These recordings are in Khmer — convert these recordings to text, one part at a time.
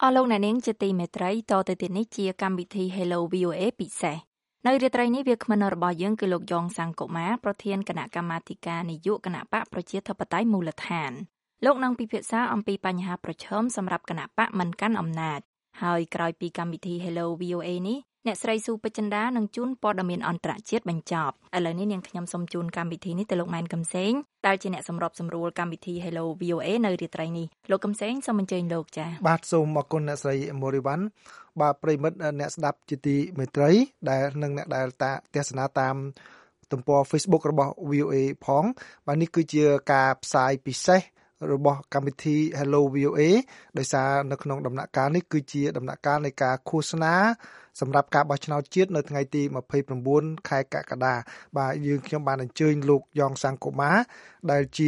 លោកអ្នកនាងជាទីមេត្រីតទៅទៀតនេះជាកម្មវិធី Hello VOA ពិសេសនៅរាត្រីនេះវាគ្មិនរបស់យើងគឺលោកយ៉ងសាំងកុមារប្រធានគណៈកម្មាធិការនយោបាយគណៈបកប្រជាធិបតេយ្យមូលដ្ឋានលោកនឹងពិភាក្សាអំពីបញ្ហាប្រឈមសម្រាប់គណៈបកមិនកាន់អំណាចហើយក្រោយពីកម្មវិធី Hello VOA នេះអ្នកស្រីស៊ូពេជ្រចិន្តានឹងជូនព័ត៌មានអន្តរជាតិបញ្ចប់ឥឡូវនេះនាងខ្ញុំសូមជូនកម្មវិធីនេះទៅលោកម៉ែនកំសែងដែលជាអ្នកសម្របសម្រួលកម្មវិធី Hello VOA នៅរាត្រីនេះលោកកំសែងសូមអញ្ជើញលោកចា៎បាទសូមអរគុណអ្នកស្រីមូរីវ៉ាន់បាទប្រិមិត្តអ្នកស្ដាប់ជាទីមេត្រីដែលនឹងអ្នកដែលទស្សនាតាមទំព័រ Facebook របស់ VOA ផងបាទនេះគឺជាការផ្សាយពិសេសរបស់កម្មវិធី Hello VOA ដោយសារនៅក្នុងដំណាក់កាលនេះគឺជាដំណាក់កាលនៃការឃោសនាសម្រាប់ការបោះឆ្នោតជាតិនៅថ្ងៃទី29ខែកក្កដាបាទយើងខ្ញុំបានអញ្ជើញលោកយ៉ងសាំងកុមារដែលជា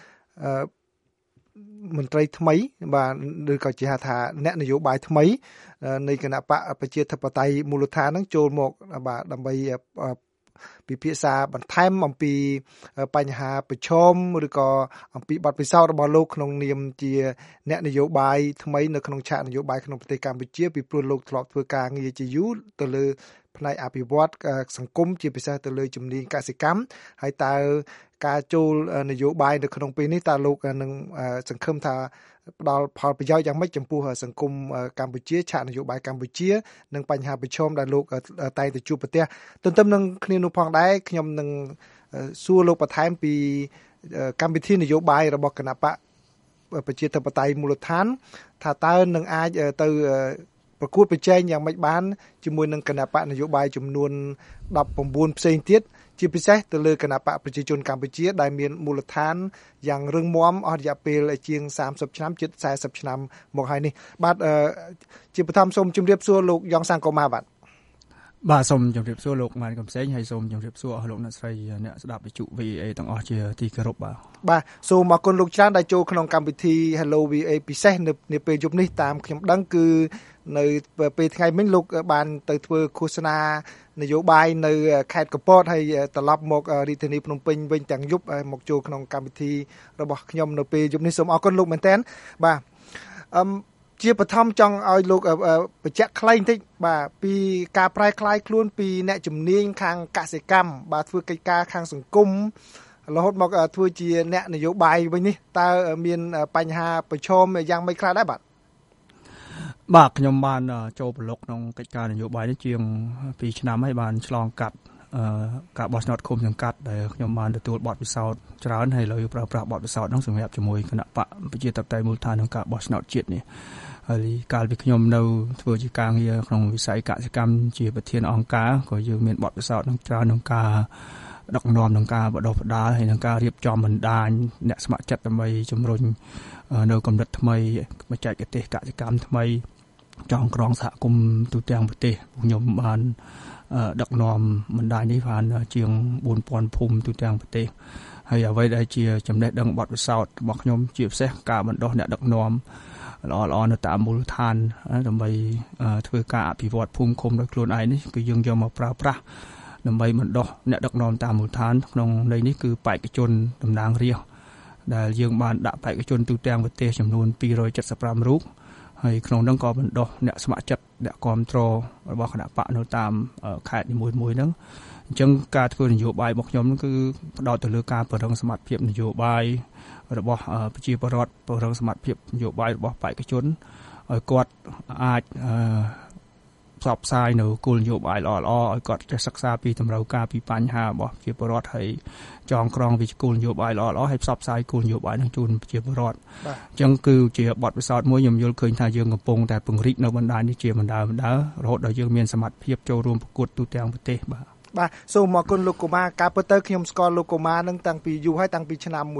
មន្ត្រីថ្មីបាទឬក៏ជាហៅថាអ្នកនយោបាយថ្មីនៃគណៈបកប្រជាធិបតេយ្យមូលដ្ឋាននឹងចូលមកបាទដើម្បីពិភាក្សាបន្ថែមអំពីបញ្ហាប្រឈមឬក៏អំពីបទពិសោធន៍របស់លោកក្នុងនាមជាអ្នកនយោបាយថ្មីនៅក្នុងឆាកនយោបាយក្នុងប្រទេសកម្ពុជាពីព្រោះលោកធ្លាប់ធ្វើការងារជាយូរទៅលើផ្នែកអភិវឌ្ឍសង្គមជាពិសេសទៅលើជំនាញកសិកម្មហើយតើការចូលនយោបាយនៅក្នុងពេលនេះតើលោកនឹងសង្ឃឹមថាផ្ដល់ផលប្រយោជន៍យ៉ាងម៉េចចំពោះសង្គមកម្ពុជាឆាកនយោបាយកម្ពុជានិងបញ្ហាប្រឈមដែលលោកតែងតែជួបប្រទះទន្ទឹមនឹងគ្នានោះផងដែរខ្ញុំនឹងសួរលោកបន្ថែមពីកម្មវិធីនយោបាយរបស់គណៈបកប្រជាធិបតេយ្យមូលដ្ឋានថាតើនឹងអាចទៅប្រកួតប្រជែងយ៉ាងម៉េចបានជាមួយនឹងគណៈបកនយោបាយចំនួន19ផ្សេងទៀតជាពិសេសទៅលើគណៈបកប្រជាជនកម្ពុជាដែលមានមូលដ្ឋានយ៉ាងរឹងមាំអស់រយៈពេលជាង30ឆ្នាំជិត40ឆ្នាំមកហើយនេះបាទជាបឋមសូមជម្រាបសួរលោកយ៉ងសាំងកុមារបាទសូមជម្រាបសួរលោកម៉ែនកំសែងហើយសូមជម្រាបសួរអស់លោកអ្នកស្រីអ្នកស្ដាប់វិទ្យុ VOA ទាំងអស់ជាទីគោរពបាទសូមអរគុណលោកច្រើនដែលចូលក្នុងកម្មវិធី Hello VOA ពិសេសនៅពេលយប់នេះតាមខ្ញុំដឹងគឺនៅពេលថ្ងៃមិញលោកបានទៅធ្វើឃោសនានយោបាយនៅខេត្តកំពតហើយត្រឡប់មករាជធានីភ្នំពេញវិញទាំងយប់មកចូលក្នុងកម្មវិធីរបស់ខ្ញុំនៅពេលយប់នេះសូមអរគុណលោកមែនតើបាទជាបឋមចង់ឲ្យលោកបញ្ជាក់ខ្លីបន្តិចបាទពីការប្រែក្លាយខ្លួនពីអ្នកជំនាញខាងកសិកម្មបាទធ្វើកិច្ចការខាងសង្គមរហូតមកធ្វើជាអ្នកនយោបាយវិញនេះតើមានបញ្ហាប្រឈមយ៉ាងម៉េចខ្លះដែរបាទខ្ញុំបានចូលប្រឡូកក្នុងកិច្ចការនយោបាយនេះជាង2ឆ្នាំហើយបានឆ្លងកាត់ការបោះឆ្នោតឃុំសង្កាត់ដែលខ្ញុំបានទទួលបទពិសោធន៍ច្រើនហើយលើប្រើប្រាស់បទពិសោធន៍នោះសម្រាប់ជាមួយគណៈបកប្រជាធិបតេយ្យមូលដ្ឋានក្នុងការបោះឆ្នោតជាតិនេះហើយកាលពីខ្ញុំនៅធ្វើជាការងារក្នុងវិស័យកសិកម្មជាប្រធានអង្គការក៏យើងមានបទពិសោធន៍នឹងច្រើនក្នុងការដឹកនាំក្នុងការបដិបដាលហើយក្នុងការរៀបចំបណ្ដាញអ្នកស្ម័គ្រចិត្តដើម្បីជំរុញនៅកម្រិតថ្មីបច្ចេកទេសកសិកម្មថ្មីចងក្រងសហគមន៍ទូទាំងប្រទេសខ្ញុំបានដឹកនាំបណ្ដាញនេះបានជាង 4000 ភូមិទូទាំងប្រទេសហើយអ្វីដែលជាចំណេះដឹងបទពិសោធន៍របស់ខ្ញុំជាពិសេសការបណ្ដុះអ្នកដឹកនាំល្អៗនៅតាមមូលដ្ឋានដើម្បីធ្វើការអភិវឌ្ឍភូមិឃុំដោយខ្លួនឯងនេះគឺយើងយកមកប្រើប្រាស់ដើម្បីបណ្ដុះអ្នកដឹកនាំតាមមូលដ្ឋានក្នុងន័យនេះគឺបេក្ខជនតំណាងរាស្ត្រដែលយើងបានដាក់បេក្ខជនទូទាំងប្រទេសចំនួន275រូបហើយក្នុងនោះក៏បណ្ដុះអ្នកស្ម័គ្រចិត្តអ្នកគ្រប់គ្រងរបស់គណៈបកនៅតាមខេត្តនីមួយៗហ្នឹងអញ្ចឹងការធ្វើនយោបាយរបស់ខ្ញុំគឺផ្ដោតទៅលើការពង្រឹងសមត្ថភាពនយោបាយរបស់ប្រជាពលរដ្ឋពង្រឹងសមត្ថភាពនយោបាយរបស់បេក្ខជនឲ្យគាត់អាចផ្សព្វផ្សាយនៅគោលនយោបាយល្អៗឲ្យគាត់ចេះសិក្សាពីតម្រូវការពីបញ្ហារបស់ប្រជាពលរដ្ឋហើយចងក្រងវិជ្ជាគោលនយោបាយល្អៗឲ្យផ្សព្វផ្សាយគោលនយោបាយនឹងជូនប្រជាពលរដ្ឋអញ្ចឹងគឺជាបទពិសោធន៍មួយខ្ញុំយល់ឃើញថាយើងកំពុងតែពង្រីកនៅបណ្ដាញនេះជាបណ្ដារហូតដល់យើងមានសមត្ថភាពចូលរួមប្រកួតទូទាំងប្រទេសបាទសូមអរគុណលោកកុមារការពិតទៅខ្ញុំស្គាល់លោកកុមារនឹងតាំងពីយូរហើយតាំងពីឆ្នាំ1997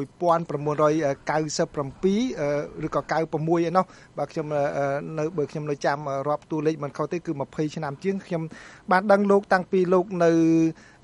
ឬក៏96ឯណោះបាទខ្ញុំបើខ្ញុំនៅចាំរាប់តួលេខមិនខុសទេគឺ20ឆ្នាំជាងខ្ញុំបានដឹងលោកតាំងពីលោកនៅ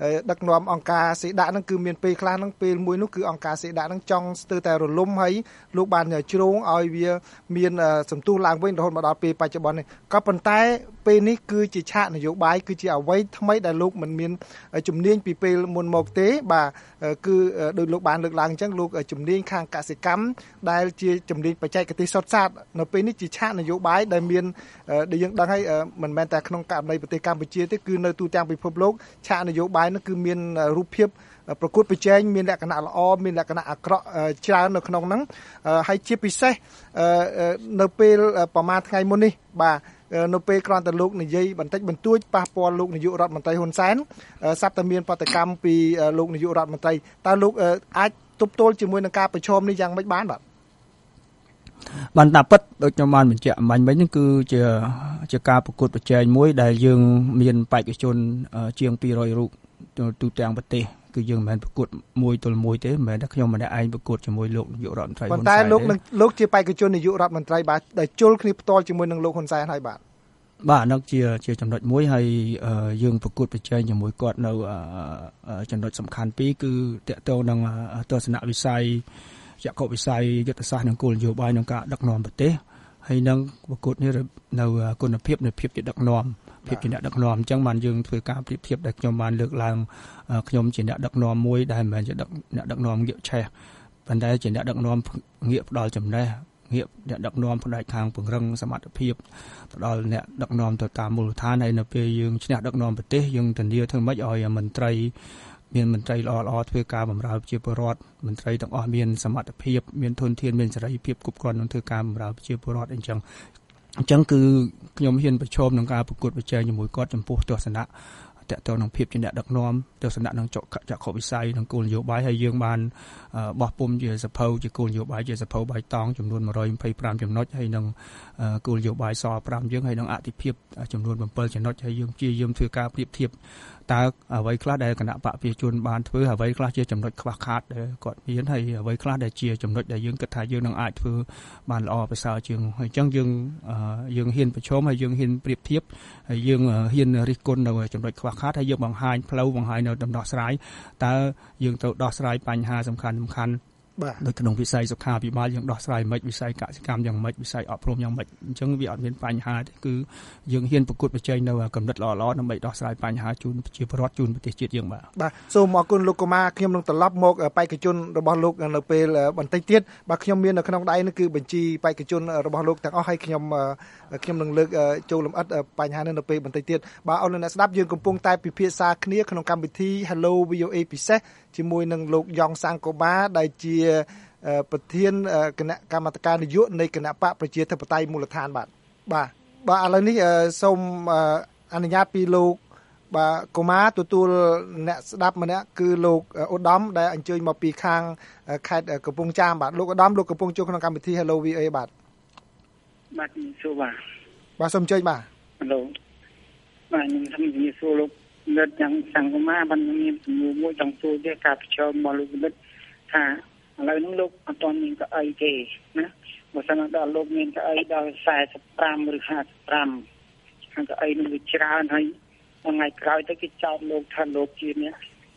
ដឹកនាំអង្គការសេដាហ្នឹងគឺមានពេលខ្លះហ្នឹងពេលមួយនោះគឺអង្គការសេដាហ្នឹងចង់ស្ទើរតែរលំហើយលោកបានជ្រងឲ្យវាមានសន្ទុះឡើងវិញរហូតមកដល់ពេលបច្ចុប្បន្ននេះក៏ប៉ុន្តែពេលនេះគឺជាឆាកនយោបាយគឺជាអ្វីថ្មីដែលលោកមិនមានជំនាញពីពេលមុនមកទេបាទគឺដោយលោកបានលើកឡើងអញ្ចឹងលោកជំនាញខាងកសិកម្មដែលជាជំនាញបច្ចេកទេសសុទ្ធសាធនៅពេលនេះជាឆាកនយោបាយដែលមានដែលយើងដឹងហើយមិនមែនតែក្នុងករណីប្រទេសកម្ពុជាទេគឺនៅទូទាំងពិភពលោកឆាកនយោបាយនោះគឺមានរូបភាពប្រកួតប្រជែងមានលក្ខណៈល្អមានលក្ខណៈអាក្រក់ច្រើននៅក្នុងហ្នឹងហើយជាពិសេសនៅពេលប្រហែលថ្ងៃមុននេះបាទនៅពេលគ្រាន់តែលោកនិយាយបន្តិចបន្តួចប៉ះពាល់លោកនាយករដ្ឋមន្ត្រីហ៊ុនសែនសັບតែមានប្រតិកម្មពីលោកនាយករដ្ឋមន្ត្រីតើលោកអាចទប់ទល់ជាមួយនឹងការប្រឈមនេះយ៉ាងម៉េចបានបាទបានតាពិតដូចខ្ញុំបានបញ្ជាក់មិញហ្នឹងគឺជាការប្រកួតប្រជែងមួយដែលយើងមានបេក្ខជនជាង200រូបទូទាំងប្រទេសគឺយើងមិនមែនប្រកួតមួយទល់មួយទេមិនមែនតែខ្ញុំម្នាក់ឯងប្រកួតជាមួយលោកនាយករដ្ឋមន្ត្រីហ៊ុនសែនប៉ុន្តែលោកជាបេក្ខជននាយករដ្ឋមន្ត្រីបាទដែលជល់គ្នាផ្ទាល់ជាមួយនឹងលោកហ៊ុនសែនហើយបាទហ្នឹងជាចំណុចមួយហើយយើងប្រកួតប្រជែងជាមួយគាត់នៅចំណុចសំខាន់ពីរគឺតកតងនឹងទស្សនវិស័យចក្ខុវិស័យយុទ្ធសាស្ត្រនិងគោលនយោបាយក្នុងការដឹកនាំប្រទេសហើយនឹងប្រកួតនេះនៅគុណភាពនៃភាពជាដឹកនាំភាពជាអ្នកដឹកនាំអញ្ចឹងបានយើងធ្វើការប្រៀបធៀបដែលខ្ញុំបានលើកឡើងខ្ញុំជាអ្នកដឹកនាំមួយដែលមិនមែនជាអ្នកដឹកនាំងាកឆេះប៉ុន្តែជាអ្នកដឹកនាំងាកផ្ដល់ចំណេះងាកអ្នកដឹកនាំផ្នែកខាងពង្រឹងសមត្ថភាពផ្ដល់អ្នកដឹកនាំទៅតាមមូលដ្ឋានហើយនៅពេលយើងឈ្នះដឹកនាំប្រទេសយើងធានាធ្វើម៉េចឲ្យមន្ត្រីមានមន្ត្រីល្អៗធ្វើការបម្រើប្រជាពលរដ្ឋមន្ត្រីទាំងអស់មានសមត្ថភាពមានធនធានមានសេរីភាពគ្រប់គ្រាន់ក្នុងធ្វើការបម្រើប្រជាពលរដ្ឋអញ្ចឹងគឺខ្ញុំហ៊ានប្រឈមនឹងការប្រកួតប្រជែងជាមួយគាត់ចំពោះទស្សនៈតកតនឹងភាពជាអ្នកដឹកនាំទស្សនៈនឹងចក្ខុវិស័យនិងគោលនយោបាយហើយយើងបានបោះពុម្ពជាសភៅជាគោលនយោបាយជាសភៅបៃតងចំនួន125ចំណុចហើយនឹងគោលនយោបាយស5យើងហើយនឹងអតិភិបចំនួន7ចំណុចហើយយើងព្យាយាមធ្វើការប្រៀបធៀបតើអ្វីខ្លះដែលគណៈបកប្រជាជនបានធ្វើអ្វីខ្លះជាចំណុចខ្វះខាតដែលគាត់មានហើយអ្វីខ្លះដែលជាចំណុចដែលយើងគិតថាយើងនឹងអាចធ្វើបានល្អប្រសើរជាងហើយអញ្ចឹងយើងហ៊ានប្រឈមហើយយើងហ៊ានប្រៀបធៀបហើយយើងហ៊ានរិះគន់នៅចំណុចខ្វះខាតហើយយើងបង្ហាញផ្លូវបង្ហាញនៅដំណោះស្រាយតើយើងត្រូវដោះស្រាយបញ្ហាសំខាន់បាទនៅក្នុងវិស័យសុខាភិបាលយើងដោះស្រាយមិនវិស័យកសិកម្មយ៉ាងម៉េចវិស័យអប់រំយ៉ាងម៉េចអញ្ចឹងវាអត់មានបញ្ហាទេគឺយើងហ៊ានប្រកួតប្រជែងនៅកម្រិតល្អៗដើម្បីដោះស្រាយបញ្ហាជូនប្រជាពលរដ្ឋជូនប្រទេសជាតិយើងបាទសូមអរគុណលោកកុមារខ្ញុំនឹងត្រឡប់មកបេក្ខជនរបស់លោកនៅពេលបន្តិចទៀតបាទខ្ញុំមាននៅក្នុងដៃនេះគឺបញ្ជីបេក្ខជនរបស់លោកទាំងអស់ហើយខ្ញុំនឹងលើកចូលលម្អិតបញ្ហានេះនៅពេលបន្តិចទៀតបាទអរលោកអ្នកស្ដាប់យើងកំពុងតែពិភាក្សាគ្នាក្នុងកម្មវិធី Hello VOA ពិសេសជាមួយនឹងលោកយ៉ងសាំងកូបាដែលជាប្រធានគណៈកម្មាធិការនយោបាយនៃគណៈបកប្រជាធិបតេយ្យមូលដ្ឋានបាទឥឡូវនេះសូមអនុញ្ញាតពីលោកបាទកុមារទទួលអ្នកស្ដាប់ម្នាក់គឺលោកឧត្តមដែលអញ្ជើញមកពីខាងខេត្តកំពង់ចាមបាទលោកឧត្តមលោកកំពុងចូលក្នុងកម្មវិធី Hello VA បាទសួរបាទសូមអញ្ជើញបាទ Hello បាទខ្ញុំសូមជម្រាបសួរលោកលើកយ៉ាងសង្គមបានមានជំនួយមួយចង់សួរជាការប្រជុំរបស់លោកលើកថាឥឡូវនេះលោកអត់ទាន់មានកៅអីទេណាបើសិនដល់លោកមានកៅអីដល់45ឬ55ខាងកៅអីនឹងវាច្រើនហើយថ្ងៃក្រោយទៅគេចោទលោកថាលោកជាអ្នក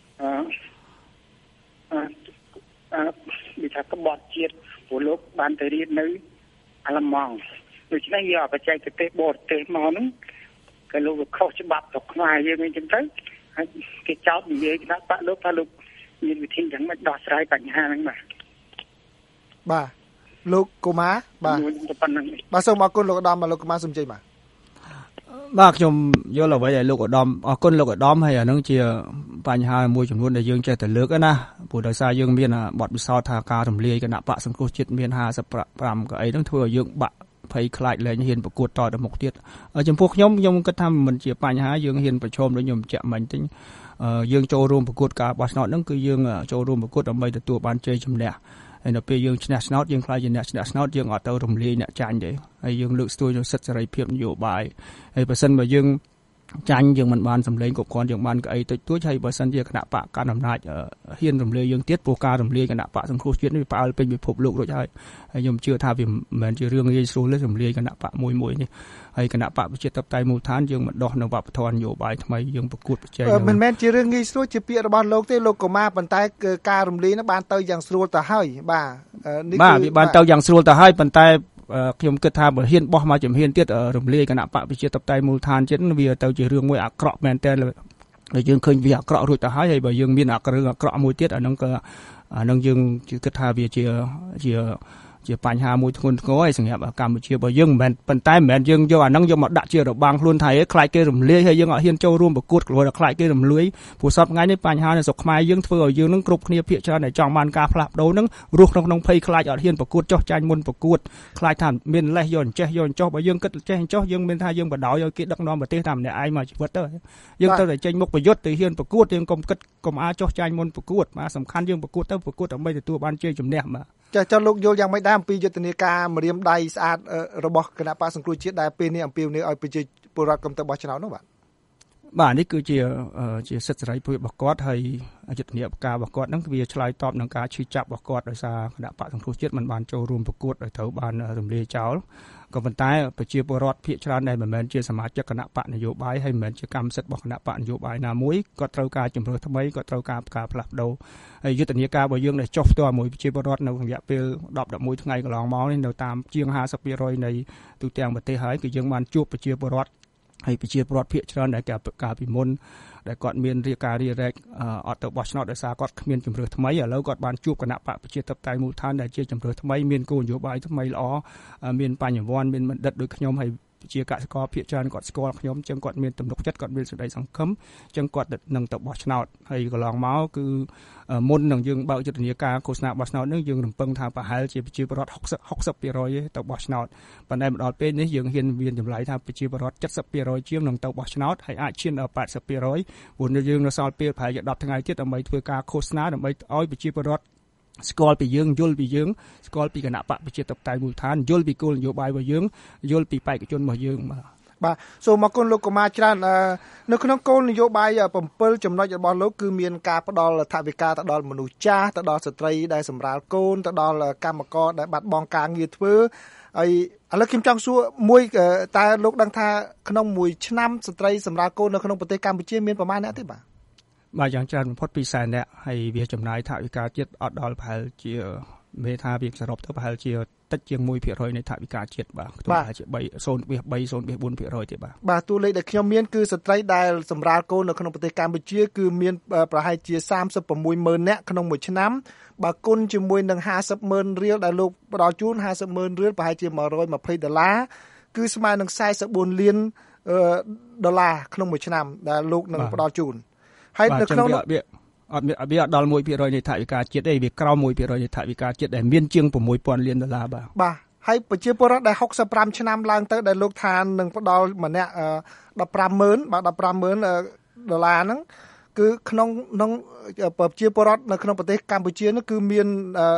វិធានក្បត់ជាតិព្រោះលោកបានទៅរៀននៅអាឡម៉ង់ដូច្នេះយកបច្ចេកទេសបរទេសមកហ្នឹងក៏លោកខុសច្បាប់ទៅខ្មែរយើងអញ្ចឹងទៅហើយគេចោទនិយាយថាបាក់លោកថាលោកមានវិធីយ៉ាងម៉េចដោះស្រាយបញ្ហាហ្នឹងបាទលោកកុមារបាទសូមអរគុណលោកឧត្តមលោកកុមារសូមជ័យបាទខ្ញុំយល់អ្វីដែលលោកឧត្តមអរគុណលោកឧត្តមហើយអានឹងជាបញ្ហាមួយចំនួនដែលយើងចេះតែលើកណាព្រោះដោយសារយើងមានបទពិសោធន៍ថាការរំលាយគណៈបកសង្គ្រោះជាតិមាន55កៅអីហ្នឹងធ្វើឲ្យយើងបាក់ភ័យខ្លាចលែងហ៊ានប្រកួតតទៅមុខទៀតចំពោះខ្ញុំគិតថាមិនជាបញ្ហាយើងហ៊ានប្រឈមដូចខ្ញុំបញ្ជាក់មិញតិចយើងចូលរួមប្រកួតការបោះឆ្នោតហ្នឹងគឺយើងចូលរួមប្រកួតដើម្បីទទួលបានជ័យជំនះហើយនៅពេលយើងឈ្នះឆ្នោតយើងខ្លាចជាអ្នកឈ្នះឆ្នោតយើងអត់ទៅរំលាយអ្នកចាញ់ទេហើយយើងលើកស្ទួយនៅសិទ្ធិសេរីភាពនយោបាយហើយបើសិនបើយើងចាញ់យើងមិនបានសម្លេងគ្រប់គ្រាន់យើងបានក្អីតិចតួចហើយបើសិនជាគណៈបកកណ្ដាលអំណាចហ៊ានរំលាយយើងទៀតព្រោះការរំលាយគណៈបកសង្គ្រោះជាតិនេះវាផ្អើលពេញពិភពលោករួចហើយខ្ញុំជឿថាវាមិនមែនជារឿងងាយស្រួលទេរំលាយគណៈបកមួយនេះហើយគណៈបកប្រជាធិបតេយ្យមូលដ្ឋានយើងមិនដោះនៅវប្បធម៌នយោបាយថ្មីយើងប្រកួតប្រជែងមិនមែនជារឿងងាយស្រួលជាពាក្យរបស់លោកទេលោកកុមារប៉ុន្តែការរំលាយនោះបានទៅយ៉ាងស្រួលទៅហើយបាទនេះគឺវាបានទៅយ៉ាងស្រួលទៅហើយប៉ុន្តែខ្ញុំគិតថាបើហ៊ានបោះមកជំហានទៀតរំលាយគណៈបកប្រជាធិបតេយ្យមូលដ្ឋានជាតិវាទៅជារឿងមួយអាក្រក់មែនតើយើងឃើញវាអាក្រក់រួចទៅហើយបើយើងមានអាក្រក់មួយទៀតអានឹងយើងគិតថាវាជាបញ្ហាមួយធ្ងន់ធ្ងរហើយសម្រាប់កម្ពុជាបើយើងមិនមែនយើងយកអានឹងយកមកដាក់ជារបាំងខ្លួនថៃឲ្យខ្លាចគេរំលាយហើយយើងអត់ហ៊ានចូលរួមប្រកួតខ្លួនឲ្យខ្លាចគេរំលាយព្រោះសពថ្ងៃនេះបញ្ហានៅស្រុកខ្មែរយើងធ្វើឲ្យយើងនឹងគ្រប់គ្នាភាគច្រើនតែចង់បានការផ្លាស់ប្ដូរនឹងរស់ក្នុងភ័យខ្លាចអត់ហ៊ានប្រកួតចោះចាញ់មុនប្រកួតខ្លាចថាមានលេសយកអញ្ចេះយកអញ្ចោះបើយើងគិតចេះអញ្ចោះយើងមានថាយើងបដ ாய் ឲ្យគេដឹកនាំប្រទេសតាមម្នាក់ឯងមកជីវិតទៅយើងត្រូវតែចេញមុខប្រយុទ្ធទៅហ៊ានប្រកួតយើងកុំគិតកុំអាចចោះចាញ់មុនប្រកួតបាទសំខាន់យើងប្រកួតដើម្បីទទួលបានជ័យជំនះបាទចាលោកយល់យ៉ាងម៉េចដែរអំពីយុទ្ធនាការម្រាមដៃស្អាតរបស់គណៈបកសង្គ្រោះជាតិដែលពេលនេះអំពាវនាវឲ្យប្រជាពលរដ្ឋកុំទៅបោះឆ្នោតនោះបាទនេះគឺជាសិទ្ធិសេរីភាពរបស់គាត់ហើយយុទ្ធនាការរបស់គាត់ហ្នឹងវាឆ្លើយតបនឹងការឈឺចាប់របស់គាត់ដោយសារគណៈបកសង្គ្រោះជាតិមិនបានចូលរួមប្រកួតដោយត្រូវបានរំលាយចោលក៏ប៉ុន្តែប្រជាពលរដ្ឋភាគច្រើនដែលមិនមែនជាសមាជិកគណៈបកនយោបាយហើយមិនមែនជាកម្មសិទ្ធិរបស់គណៈបកនយោបាយណាមួយគាត់ត្រូវការជំរឿនថ្មីគាត់ត្រូវការផ្លាស់ប្ដូរហើយយុទ្ធនាការរបស់យើងដែលចុះផ្ទាល់មួយប្រជាពលរដ្ឋនៅរយៈពេល10-11ថ្ងៃកន្លងមកនេះនៅតាមជាង 50% នៃទូទាំងប្រទេសហើយគឺយើងបានជួបប្រជាពលរដ្ឋហើយប្រជាពលរដ្ឋភាគច្រើនដែលកាលពីមុនដែលគាត់មានរាយការណ៍រាយរែកអត់ទៅបោះឆ្នោតដោយសារគាត់គ្មានជំរឿនថ្មីឥឡូវគាត់បានជួបគណៈបកប្រជាធិបតេយ្យមូលដ្ឋានដែលជាជំរឿនថ្មីមានគោលនយោបាយថ្មីល្អមានបញ្ញវន្តមានបណ្ឌិតដូចខ្ញុំហើយជាកសិករភាគច្រើនគាត់ស្គាល់ខ្ញុំអញ្ចឹងគាត់មានទំនុកចិត្តគាត់មានសេចក្តីសង្ឃឹមអញ្ចឹងគាត់នឹងទៅបោះឆ្នោតហើយកន្លងមកគឺមុននឹងយើងបើកយុទ្ធនាការឃោសនាបោះឆ្នោតនេះយើងរំពឹងថាប្រហែលជាប្រជាពលរដ្ឋ60% ទៅបោះឆ្នោតប៉ុន្តែមកដល់ពេលនេះយើងហ៊ានមានចម្លើយថាប្រជាពលរដ្ឋ70% ជាងនឹងទៅបោះឆ្នោតហើយអាចឈានដល់ 80% ព្រោះយើងនៅសល់ពេលប្រហែលជា10ថ្ងៃទៀតដើម្បីធ្វើការឃោសនាដើម្បីឲ្យប្រជាពលរដ្ឋស្គាល់ពីយើងយល់ពីយើងស្គាល់ពីគណៈបកប្រជាធិបតេយ្យមូលដ្ឋានយល់ពីគោលនយោបាយរបស់យើងយល់ពីបេក្ខជនរបស់យើងបាទសូមអរគុណលោកកុមារច្រើននៅក្នុងគោលនយោបាយ7ចំណុចរបស់លោកគឺមានការផ្ដល់ថវិកាទៅដល់មនុស្សចាស់ទៅដល់ស្ត្រីដែលសម្រាលកូនទៅដល់កម្មករដែលបាត់បង់ការងារធ្វើហើយឥឡូវខ្ញុំចង់សួរមួយតើលោកដឹងថាក្នុងមួយឆ្នាំស្ត្រីសម្រាលកូននៅក្នុងប្រទេសកម្ពុជាមានប្រមាណអ្នកទេបាទយ៉ាងច្រើនបំផុត200,000 នាក់ហើយវាចំណាយថវិកាជាតិអត់ដល់ប្រហែលជាមេថាវាសរុបទៅប្រហែលជាតិចជាង 1% នៃថវិកាជាតិបាទប្រហែលជា 0.4% ទេបាទតួលេខដែលខ្ញុំមានគឺស្ត្រីដែលសម្រាលកូននៅក្នុងប្រទេសកម្ពុជាគឺមានប្រហែលជា 36,000 នាក់ក្នុងមួយឆ្នាំបើគុណជាមួយនឹង 50,000 រៀលដែលលោកផ្ដល់ជូន 50,000 រៀលប្រហែលជា$120គឺស្មើនឹង$44 លានក្នុងមួយឆ្នាំដែលលោកនឹងផ្ដល់ជូនហើយនៅក្នុងវាអត់ដល់ 1% នៃថវិកាជាតិទេវាក្រោម 1% នៃថវិកាជាតិដែលមានជាង$6,000 លានបាទហើយប្រជាពលរដ្ឋដែល65ឆ្នាំឡើងទៅដែលលោកថានឹងផ្ដល់ម្នាក់$15,000បាទ$15,000ហ្នឹងគឺក្នុងប្រជាពលរដ្ឋនៅក្នុងប្រទេសកម្ពុជានោះគឺមាន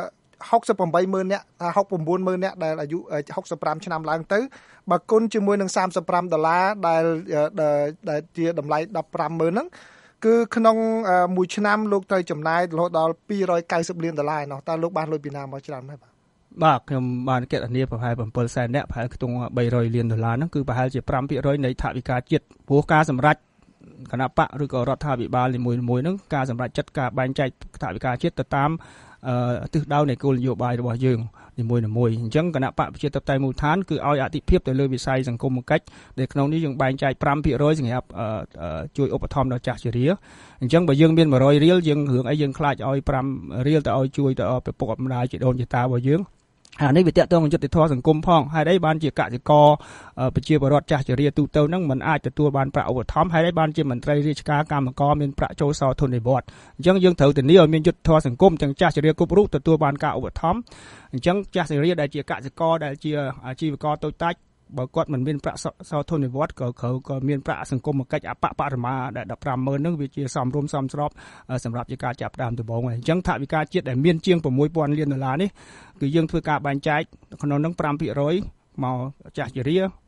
68,000 នាក់ថា69,000 នាក់ដែលអាយុ65ឆ្នាំឡើងទៅបើគុណជាមួយនឹង$35ដែលជាតម្លៃ$15,000ហ្នឹងគឺក្នុងមួយឆ្នាំលោកត្រូវចំណាយរហូតដល់$290 លាននោះតើលោកបានលុយពីណាមកច្រើនមែនបាទខ្ញុំបានគណនាប្រហែល700,000 នាក់ប្រហែលខ្ទង់$300 លានហ្នឹងគឺប្រហែលជា 5% នៃថវិកាជាតិព្រោះការសម្រេចគណៈបកឬក៏រដ្ឋាភិបាលនីមួយៗហ្នឹងការសម្រេចចិត្តការបែងចែកថវិកាជាតិទៅតាមទិសដៅនៃគោលនយោបាយរបស់យើងនីមួយៗអញ្ចឹងគណៈបកប្រជាធិបតេយ្យមូលដ្ឋានគឺឲ្យអតិភិបទៅលើវិស័យសង្គមគិច្ចដែលក្នុងនេះយើងបែងចែក 5% សម្រាប់ជួយឧបត្ថម្ភដល់ចាស់ជរាអញ្ចឹងបើយើងមាន100 រៀលយើងរឿងអីយើងខ្លាចឲ្យ5 រៀលទៅឲ្យជួយទៅឪពុកម្ដាយជីដូនជីតារបស់យើងអានេះវាតកតងយុត្តិធម៌សង្គមផងហើយអីបានជាកសិករប្រជាពលរដ្ឋចាស់ជរាទូទៅហ្នឹងមិនអាចទទួលបានប្រាក់ឧបត្ថម្ភហើយអីបានជាមន្ត្រីរាជការកម្មករមានប្រាក់ចូលសោធននិវត្តន៍អញ្ចឹងយើងត្រូវធានាឲ្យមានយុត្តិធម៌សង្គមទាំងចាស់ជរាគ្រប់រូបទទួលបានការឧបត្ថម្ភអញ្ចឹងចាស់ជរាដែលជាកសិករដែលជាអាជីវករតូចតាចបើគាត់មិនមានប្រាក់សោធននិវត្តន៍ក៏មានប្រាក់សង្គមគិច្ចអបបរមាដែល$15,000ហ្នឹងវាជាសមរម្យសមស្របសម្រាប់ជាការចាប់ផ្ដើមដំបូងហើយអញ្ចឹងថវិកាជាតិដែលមានជាង$6,000 លាននេះគឺយើងធ្វើការបែងចែកក្នុងនោះ 5% មកចាស់ជរា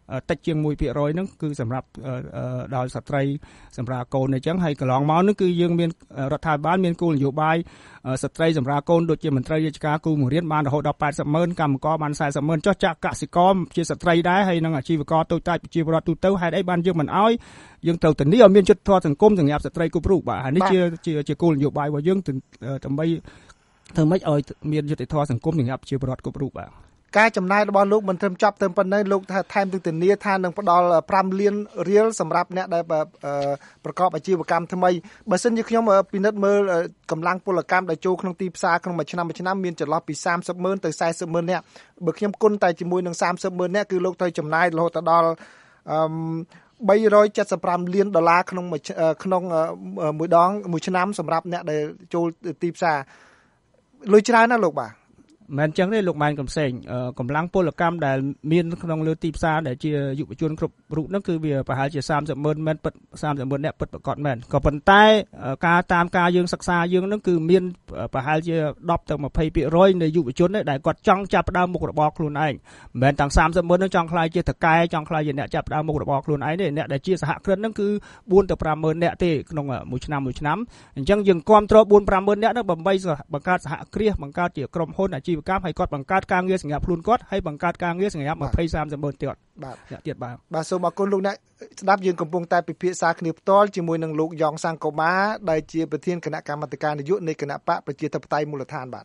តិចជាង 1% ហ្នឹងគឺសម្រាប់ដល់ស្ត្រីសម្រាប់កូនអញ្ចឹងហើយកន្លងមកហ្នឹងគឺយើងមានរដ្ឋាភិបាលមានគោលនយោបាយស្ត្រីសម្រាប់កូនដូចជាមន្ត្រីរាជការគូបង្រៀនបានរហូតដល់ 80,000 កម្មករបាន 40,000 ចុះចាក់កសិករជាស្ត្រីដែរហើយនឹងអាជីវករតូចតាចប្រជាពលរដ្ឋទូទៅហេតុអីបានយើងមិនអោយយើងត្រូវធានាឲ្យមានយុត្តិធម៌សង្គមសម្រាប់ស្ត្រីគ្រប់រូបបាទហើយនេះជាគោលនយោបាយរបស់យើងដើម្បីធ្វើម៉េចឲ្យមានយុត្តិធម៌សង្គមសម្រាប់ប្រជាពលរដ្ឋគ្រប់រូបបាទការចំណាយរបស់លោកមិនត្រឹមចប់តែប៉ុណ្ណេះលោកថាថែមទាំងធានាថានឹងផ្ដល់5លានរៀលសម្រាប់អ្នកដែលប្រកបអាជីវកម្មថ្មីបើសិនជាខ្ញុំពិនិត្យមើលកម្លាំងពលកម្មដែលចូលក្នុងទីផ្សារក្នុងមួយឆ្នាំមានចន្លោះពី 30,000 ទៅ 40,000 នាក់បើខ្ញុំគុណតែជាមួយនឹង 30,000 នាក់គឺលោកត្រូវចំណាយរហូតដល់$375 លានក្នុងមួយឆ្នាំសម្រាប់អ្នកដែលចូលទីផ្សារលុយច្រើនណាស់លោកបាទមិនអញ្ចឹងទេលោកម៉ែនកំសែងកម្លាំងពលកម្មដែលមានក្នុងលើទីផ្សារដែលជាយុវជនគ្រប់រូបហ្នឹងគឺវាប្រហែលជា 30,000 មែនពិត 30,000 នាក់ពិតប្រកបមែនក៏ប៉ុន្តែតាមការយើងសិក្សាយើងហ្នឹងគឺមានប្រហែលជា10ទៅ 20% នៃយុវជនដែលគាត់ចង់ចាប់ផ្ដើមមុខរបរខ្លួនឯងមិនមែនទាំង 30,000 ហ្នឹងចង់ខ្លាយជាតកែចង់ខ្លាយជាអ្នកចាប់ផ្ដើមមុខរបរខ្លួនឯងទេអ្នកដែលជាសហគ្រិនហ្នឹងគឺ 4 ទៅ 50,000 នាក់ទេក្នុងមួយឆ្នាំអញ្ចឹងយើងគ្រប់គ្រង 4-5,000 នាក់ហ្នឹងដើម្បីបង្កើតសហគ្រាសបង្កើតជាក្រុមហ៊ុនអាជីវកម្មឲ្យគាត់បង្កើតការងារសម្រាប់ខ្លួនគាត់ហើយបង្កើតការងារសម្រាប់ 20-30,000 ទៀតបាទសូមអរគុណលោកអ្នកស្ដាប់យើងកំពុងតែពិភាក្សាគ្នាផ្ទាល់ជាមួយនឹងលោកយ៉ងសង្គមាដែលជាប្រធានគណៈកម្មាធិការនយោបាយនៃគណៈបកប្រជាធិបតេយ្យមូលដ្ឋានបាទ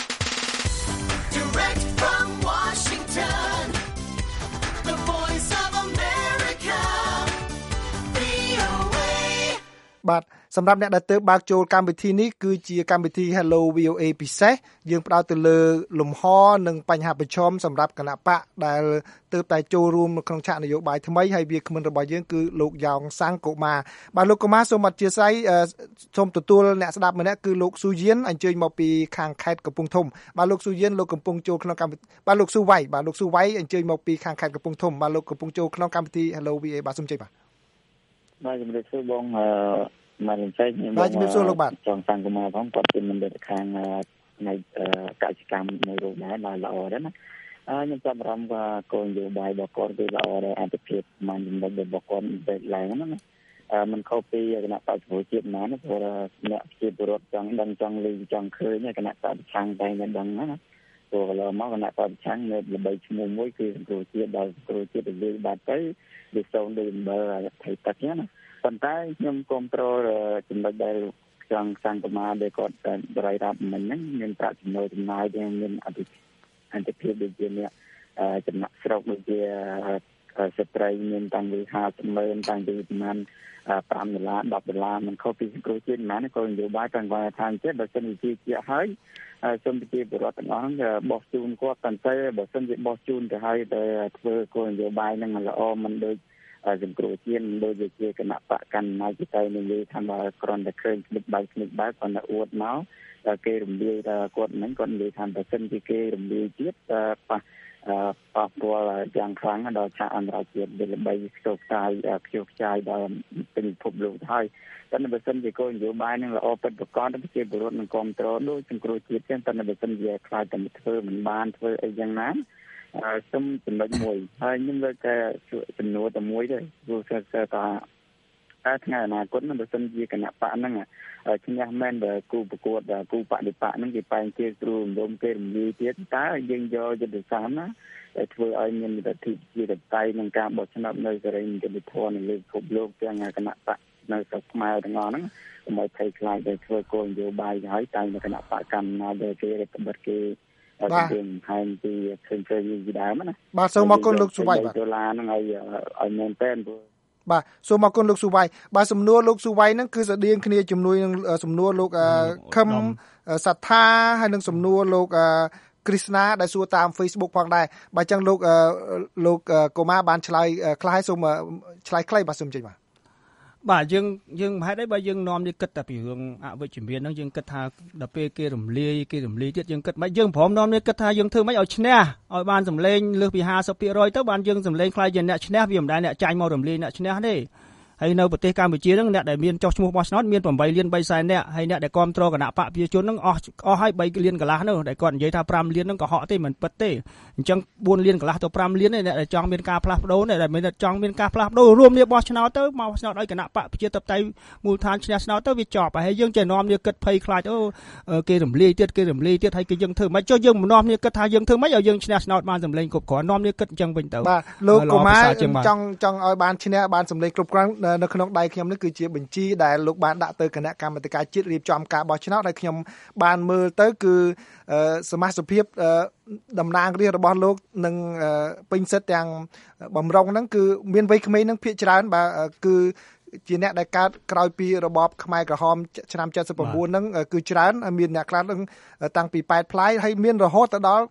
បាទសម្រាប់អ្នកដែលទើបបើកចូលកម្មវិធីនេះគឺជាកម្មវិធី Hello VOA ពិសេសយើងផ្ដោតទៅលើលំហនិងបញ្ហាប្រឈមសម្រាប់គណៈបកដែលទើបតែចូលរួមក្នុងឆាកនយោបាយថ្មីហើយវាគ្មិនរបស់យើងគឺលោកយ៉ងសង្គមាបាទលោកកុមារសូមអធិស្ឋានសូមទទួលអ្នកស្ដាប់ម្នាក់គឺលោកស៊ូយៀនអញ្ជើញមកពីខាងខេត្តកំពង់ធំបាទលោកស៊ូយៀនលោកកំពុងចូលក្នុងកម្មវិធីបាទលោកស៊ូវៃអញ្ជើញមកពីខាងខេត្តកំពង់ធំបាទលោកកំពុងចូលក្នុងកម្មវិធី Hello VOA បាទសូមជ័យបាទជំរាបសួរបងមកលេងចេញបាទជំរាបសួរលោកបាទចង់សង្គមាផងគាត់ជាមន្ត្រីខាងនៃកសិកម្មនៅរោងដែរបាទល្អដែរណាខ្ញុំចាប់អារម្មណ៍ថាគោលនយោបាយរបស់គាត់គឺល្អដែរអន្តរជាតិមិនចំណុចរបស់គាត់បែបឡើងណាมันខុសពីគណៈបព្វជិជាតិណាព្រោះអ្នកជាពលរដ្ឋចង់ដឹងចង់ឮចង់ឃើញគណៈបព្វឆាំងតែមិនដឹងណាព្រោះកន្លងមកគណៈបព្វឆាំងនៅល្បីឈ្មោះមួយគឺសង្គ្រោះជាតិដល់សង្គ្រោះជាតិទៅបាត់ទៅវាសូនដូចអំបិលថៃទឹកណាប៉ុន្តែខ្ញុំគ្រប់គ្រងចំណុចដែលចង់សង្គមាដែលគាត់បរិយាកាសមិញហ្នឹងមានប្រាក់ចំណូលចំណាយទាំងមានអន្តរជាតិដូចជាអ្នកចំណាក់ស្រុកដូចជាស្ត្រីមានតាំងពី 50,000 តាំងពីប្រហែល$5 $10មិនខុសពីសង្គ្រោះជាតិណាក៏នយោបាយទាំងគាត់ថាអញ្ចឹងបើសិនជាជាហើយសូមប្រជាពលរដ្ឋទាំងអស់ហ្នឹងបោះជូនគាត់តែបើសិនជាបោះជូនទៅហើយតែធ្វើគោលនយោបាយហ្នឹងល្អមិនដូចសង្គ្រោះជាតិដូចជាគណៈបកកណ្ដាលជាតែនិយាយថាបើគ្រាន់តែឃើញគ្លិកបែកគាត់ទៅអួតមកតែគេរំលាយថាគាត់ហ្នឹងគាត់និយាយថាបើសិនជាគេរំលាយជាតិប៉ះពាល់យ៉ាងខ្លាំងដល់ឆាកអន្តរជាតិដែលល្បីខ្ជិលខ្ចាយដល់ពេញពិភពលោកហើយតែបើសិនជាគោលនយោបាយនឹងល្អពិតប្រាកដប្រជាពលរដ្ឋនឹងគ្រប់គ្រងដូចសង្គ្រោះជាតិចឹងតែបើសិនជាខ្លាចតែធ្វើមិនបានធ្វើអីយ៉ាងណាសូមចំណុចមួយហើយខ្ញុំលើកតែចំនួនតែមួយទេព្រោះថាថ្ងៃអនាគតនឹងបើសិនជាគណៈបកហ្នឹងឈ្នះមែនបើគូប្រកួតគូបដិបកហ្នឹងគេបែងជាគ្រូរំលំគេរំលាយទៀតតើយើងយកយុទ្ធសាស្ត្រណាដែលធ្វើឲ្យមានលទ្ធិជាតិតៃនឹងការបោះឆ្នោតនៅសេរីនិត្តិធម៌នៅលើពិភពលោកទាំងគណៈបកនៅស្រុកខ្មែរទាំងអស់ហ្នឹងកុំឲ្យភ័យខ្លាចដែលធ្វើគោលនយោបាយហើយតែគណៈបកកម្មណាដែលគេរដ្ឋបတ်គេបាទហើយពីឃើញពីដើមណាបាទសូមអរគុណលោកស៊ូវៃបាទដុល្លារហ្នឹងឲ្យមែនតើបាទសូមអរគុណលោកស៊ូវៃបាទសំណួរលោកស៊ូវៃហ្នឹងគឺស្តៀងគ្នាជាមួយនឹងសំណួរលោកខឹមសត្ថាហើយនឹងសំណួរលោកគ្រីស្ណាដែលសួរតាម Facebook ផងដែរបើអញ្ចឹងលោកកូម៉ាបានឆ្លើយខ្លះហើយសូមឆ្លើយខ្លីបាទសូមជិះបាទយើងហេតុអីបើយើងនាំនេះគិតតែពីរឿងអវិជ្ជមានហ្នឹងយើងគិតថាដល់ពេលគេរំលាយទៀតយើងគិតមិនយើងព្រមនាំនេះគិតថាយើងធ្វើមិនឲ្យឈ្នះឲ្យបានសម្លេងលើសពី 50% ទៅបានយើងសម្លេងខ្លាយជាអ្នកឈ្នះវាមិនដែលអ្នកចាញ់មករំលាយអ្នកឈ្នះទេហើយនៅប្រទេសកម្ពុជាហ្នឹងអ្នកដែលមានចុះឈ្មោះបោះឆ្នោតមាន8លាន3សែននាក់ហើយអ្នកដែលគ្រប់គ្រងគណៈបកប្រជាជនហ្នឹងអស់ហើយ3លានកន្លះនោះដែលគាត់និយាយថា5លានហ្នឹងក៏ហក់ទេមិនពិតទេអញ្ចឹង4លានកន្លះទៅ5លានអ្នកដែលចង់មានការផ្លាស់ប្ដូរអ្នកដែលមិនចង់មានការផ្លាស់ប្ដូររួមគ្នាបោះឆ្នោតទៅមកបោះឆ្នោតឲ្យគណៈបកប្រជាធិបតេយ្យមូលដ្ឋានឈ្នះឆ្នោតទៅវាចប់ហើយយើងចេះនាំគ្នាគិតភ័យខ្លាចគេរំលាយទៀតហើយគេយើងធ្វើមិនចុះយើងមិននាំគ្នាគិតថាយើងធ្វើមិនឲ្យយើងឈ្នះឆ្នោតបានសម្លេងគ្រប់គ្រាន់នាំគ្នាគិតអញ្ចឹងវិញទៅបាទលោកកុមារចង់ឲ្យបានឈ្នះបានសម្លេងគ្រប់គ្រាន់នៅក្នុងដៃខ្ញុំនេះគឺជាបញ្ជីដែលលោកបានដាក់ទៅគណៈកម្មាធិការជាតិរៀបចំការបោះឆ្នោតហើយខ្ញុំបានមើលទៅគឺសមាជិកភាពតំណាងរាស្ត្ររបស់លោកនឹងពេញសិទ្ធិទាំងបំរុងហ្នឹងគឺមានវ័យក្មេងនឹងភាគច្រើនបាទគឺជាអ្នកដែលកើតក្រោយពីរបបខ្មែរក្រហមឆ្នាំ79ហ្នឹងគឺច្រើនមានអ្នកខ្លះនឹងតាំងពី8ផ្លាយហើយមានរហូតទៅដល់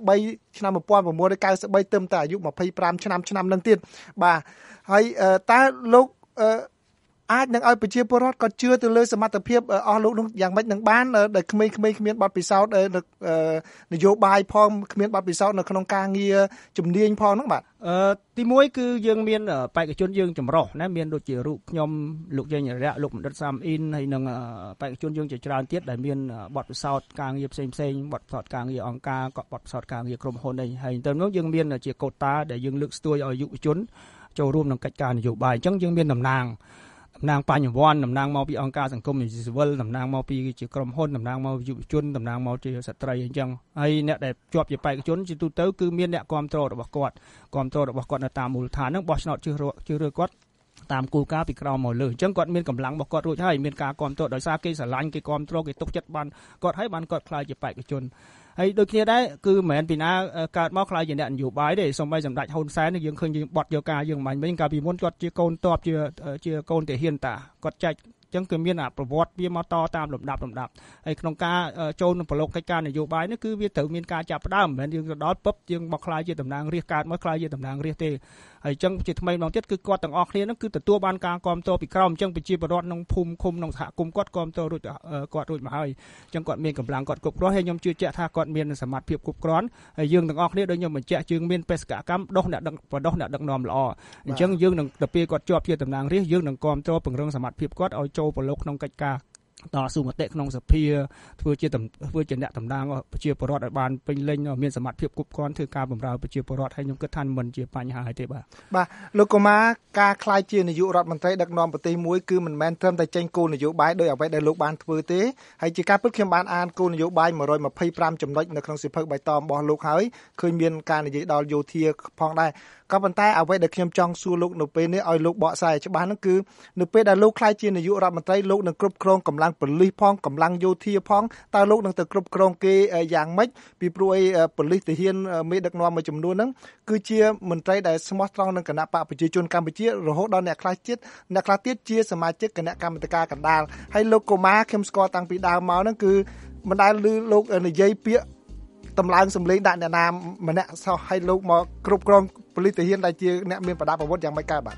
93ឆ្នាំ1993ទៅតែអាយុ25ឆ្នាំហ្នឹងទៀតបាទហើយតើលោកអាចនឹងឲ្យប្រជាពលរដ្ឋគាត់ជឿទៅលើសមត្ថភាពអស់លោកនោះយ៉ាងម៉េចនឹងបានដែលក្មេងៗគ្មានបទពិសោធន៍នយោបាយផងគ្មានបទពិសោធន៍នៅក្នុងការងារជំនាញផងហ្នឹងបាទទី1គឺយើងមានបេក្ខជនយើងចម្រុះណាមានដូចជារូបខ្ញុំលោកយេញរៈលោកបណ្ឌិតសាមអ៊ីនហើយនឹងបេក្ខជនយើងជាច្រើនទៀតដែលមានបទពិសោធន៍ការងារផ្សេងបទពិសោធន៍ការងារអង្គការក៏បទពិសោធន៍ការងារក្រុមហ៊ុនហើយទៅនោះយើងមានជាកូតាដែលយើងលើកស្ទួយឲ្យយុវជនចូលរួមក្នុងកិច្ចការនយោបាយអញ្ចឹងយើងមានតំណាងបញ្ញវន្តតំណាងមកពីអង្គការសង្គមស៊ីវិលតំណាងមកពីជាក្រុមហ៊ុនតំណាងមកយុវជនតំណាងមកជាស្ត្រីអញ្ចឹងហើយអ្នកដែលជាប់ជាបេក្ខជនជាទូទៅគឺមានអ្នកគ្រប់គ្រងរបស់គាត់នៅតាមមូលដ្ឋានហ្នឹងបោះឆ្នោតជ្រើសរើសគាត់តាមគោលការណ៍ពីក្រោមមកលើអញ្ចឹងគាត់មានកម្លាំងរបស់គាត់រួចហើយមានការគ្រប់គ្រងដោយសារគេស្រឡាញ់គេគ្រប់គ្រងគេទុកចិត្តបានគាត់ហើយបានគាត់ខ្លាយជាបេក្ខជនហើយដូចគ្នាដែរគឺមិនមែនពីណាកើតមកខ្លាយជាអ្នកនយោបាយទេសូម្បីសម្ដេចហ៊ុនសែនយើងឃើញយើងបត់យកការយើងមិនវិញកាលពីមុនគាត់ជាកូនតបជាកូនទាហានតាគាត់ចែកអញ្ចឹងគឺមានប្រវត្តិវាមកតតាមលំដាប់ហើយក្នុងការចូលក្នុងប្រឡូកកិច្ចការនយោបាយនេះគឺវាត្រូវមានការចាប់ផ្ដើមមិនមែនយើងទៅដល់ពឹបយើងមកខ្លាយជាតំណាងរាស្ត្រកើតមកខ្លាយជាតំណាងរាស្ត្រទេហើយអញ្ចឹងជាថ្មីម្ដងទៀតគឺគាត់ទាំងអស់គ្នាហ្នឹងគឺទទួលបានការគ្រប់គ្រងពីក្រោមអញ្ចឹងប្រជាពលរដ្ឋក្នុងភូមិឃុំក្នុងសហគមន៍គាត់គ្រប់គ្រងរួចមកហើយអញ្ចឹងគាត់មានកម្លាំងគាត់គ្រប់គ្រាន់ហើយខ្ញុំជឿជាក់ថាគាត់មានសមត្ថភាពគ្រប់គ្រាន់ហើយយើងទាំងអស់គ្នាដូចខ្ញុំបញ្ជាក់ជើងមានបេសកកម្មដោះអ្នកដឹកនាំល្អអញ្ចឹងយើងនឹងទៅពេលគាត់ជាប់ជាតំណាងរាស្ត្រយើងនឹងគ្រប់គ្រងពង្រឹងសមត្ថភាពគាត់ឲ្យចូលប្រឡូកក្នុងកិច្ចការតស៊ូមតិក្នុងសភាធ្វើជាអ្នកតំណាងប្រជាពលរដ្ឋឲ្យបានពេញលេញមានសមត្ថភាពគ្រប់គ្រាន់ធ្វើការបម្រើប្រជាពលរដ្ឋហើយខ្ញុំគិតថាមិនជាបញ្ហាហើយទេបាទលោកកុមារការខ្លាយជានាយករដ្ឋមន្ត្រីដឹកនាំប្រទេសមួយគឺមិនមែនត្រឹមតែចេញគោលនយោបាយដោយអ្វីដែលលោកបានធ្វើទេហើយជាការពិតខ្ញុំបានអានគោលនយោបាយ125ចំណុចនៅក្នុងសៀវភៅបៃតងរបស់លោកហើយឃើញមានការនិយាយដល់យោធាផងដែរក៏ប៉ុន្តែអ្វីដែលខ្ញុំចង់សួរលោកនៅពេលនេះឲ្យលោកបកស្រាយច្បាស់ហ្នឹងគឺនៅពេលដែលលោកខ្លាយជានាយករដ្ឋមន្ត្រីលោកនឹងគ្រប់គ្រងកម្លាំងប៉ូលីសផងកម្លាំងយោធាផងតើលោកនឹងទៅគ្រប់គ្រងគេយ៉ាងម៉េចពីព្រោះប៉ូលីសទាហានមេដឹកនាំមួយចំនួនហ្នឹងគឺជាមន្ត្រីដែលស្មោះត្រង់នឹងគណៈបកប្រជាជនកម្ពុជារហូតដល់អ្នកខ្លះទៀតជាសមាជិកគណៈកម្មាធិការកណ្ដាលហើយលោកកុមារខ្ញុំស្គាល់តាំងពីដើមមកហ្នឹងគឺមិនដែលឮលោកនិយាយពាក្យតម្លើងសម្លេងដាក់អ្នកណាម្នាក់សោះឲ្យលោកមកគ្រប់គ្រងប៉ូលីសទាហានដែលជាអ្នកមានប្រដាប់អាវុធយ៉ាងម៉េចកើតបាទ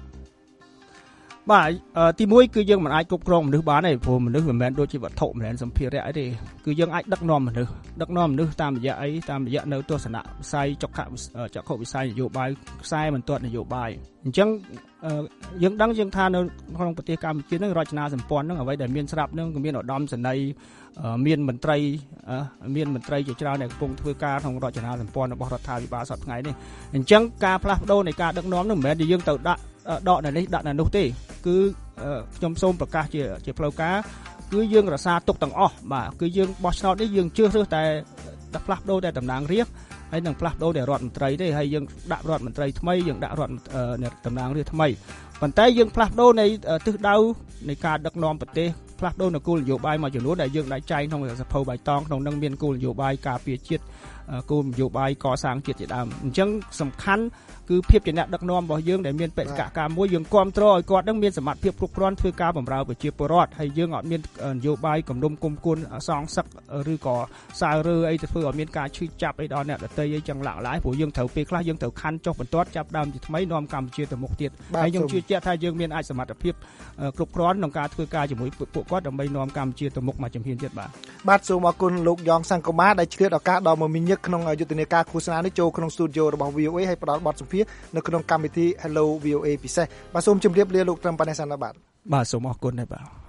ទី1គឺយើងមិនអាចគ្រប់គ្រងមនុស្សបានទេព្រោះមនុស្សមិនមែនដូចជាវត្ថុមិនមែនសម្ភារៈអីទេគឺយើងអាចដឹកនាំមនុស្សតាមរយៈនៅទស្សនៈវិស័យចក្ខុវិស័យនយោបាយខ្សែបន្ទាត់នយោបាយអញ្ចឹងយើងដឹងយើងថានៅក្នុងប្រទេសកម្ពុជានឹងរចនាសម្ព័ន្ធនឹងអ្វីដែលមានស្រាប់នឹងក៏មានឧត្តមសេនីយ៍មានមន្ត្រីជាច្រើនដែលកំពុងធ្វើការក្នុងរចនាសម្ព័ន្ធរបស់រដ្ឋាភិបាលសប្តាហ៍ថ្ងៃនេះអញ្ចឹងការផ្លាស់ប្ដូរនៃការដឹកនាំនឹងមិនមែនជាយើងទៅដាក់ដកនៅនេះដាក់នៅនោះទេគឺខ្ញុំសូមប្រកាសជាផ្លូវការគឺយើងរក្សាទុកទាំងអស់បាទគឺយើងបោះឆ្នោតនេះយើងជឿរើសតែផ្លាស់ប្ដូរតែតំណាងរាស្ត្រហើយនឹងផ្លាស់ប្ដូរតែរដ្ឋមន្ត្រីទេហើយយើងដាក់រដ្ឋមន្ត្រីថ្មីយើងដាក់តំណាងរាស្ត្រថ្មីប៉ុន្តែយើងផ្លាស់ប្ដូរនៃទិសដៅនៃការដឹកនាំប្រទេសផ្លាស់ប្ដូរនៅគោលនយោបាយមួយចំនួនដែលយើងដាក់ចែងក្នុងសភៅបៃតងក្នុងនឹងមានគោលនយោបាយការពារជាតិគោលនយោបាយកសាងជាតិជាដើមអញ្ចឹងសំខាន់គឺភាពជាអ្នកដឹកនាំរបស់យើងដែលមានបេសកកម្មមួយយើងគ្រប់គ្រងឲ្យគាត់នឹងមានសមត្ថភាពគ្រប់គ្រាន់ធ្វើការបម្រើប្រជាពលរដ្ឋហើយយើងអត់មាននយោបាយគំនុំគុំគួនសងសឹកឬក៏សើរើអីទៅធ្វើឲ្យមានការឈឺចាប់អីដល់អ្នកដទៃអីចឹងឡាក់ឡាយព្រោះយើងត្រូវពេលខ្លះយើងត្រូវខណ្ឌចុះបន្ទាត់ចាប់ដើមជាថ្មីនាំកម្ពុជាទៅមុខទៀតហើយខ្ញុំជឿជាក់ថាយើងមានអាចសមត្ថភាពគ្រប់គ្រាន់ក្នុងការធ្វើការជាមួយពួកគាត់ដើម្បីនាំកម្ពុជាទៅមុខមួយជំហានទៀតបាទសូមអរគុណលោកយ៉ងសង្គមាដែលឆ្លៀតឱកាសដល់មកមីញឹកកក្នុងយុទ្ធនាការឃោសនានេះចូលក្នុងស្ទូឌីយោរបស់ VOA ហើយផ្ដល់បទសម្ភាសន៍នៅក្នុងកម្មវិធី Hello VOA ពិសេសបាទសូមជម្រាបលាលោកត្រឹមប៉ុណ្ណេះសិនបាទបាទសូមអរគុណដែរបាទ